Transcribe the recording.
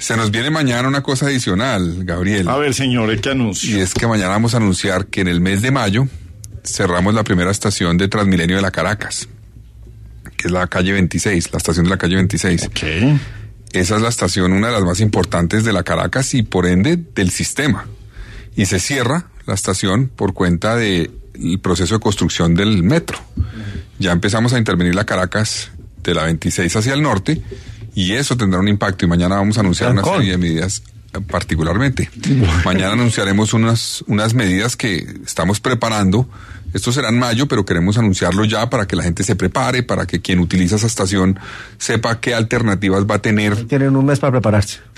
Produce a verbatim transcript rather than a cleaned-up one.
Se nos viene mañana una cosa adicional, Gabriel. A ver, señores, ¿qué anuncio? Y es que mañana vamos a anunciar que en el mes de mayo cerramos la primera estación de Transmilenio de la Caracas, que es la calle veintiséis, la estación de la calle veintiséis. Ok. Esa es la estación, una de las más importantes de la Caracas y por ende del sistema. Y se cierra la estación por cuenta del proceso de construcción del metro. Ya empezamos a intervenir la Caracas de la veintiséis hacia el norte y eso tendrá un impacto y mañana vamos a anunciar una serie de medidas particularmente. Mañana anunciaremos unas, unas medidas que estamos preparando. Esto será en mayo, pero queremos anunciarlo ya para que la gente se prepare, para que quien utiliza esa estación sepa qué alternativas va a tener. Tienen un mes para prepararse.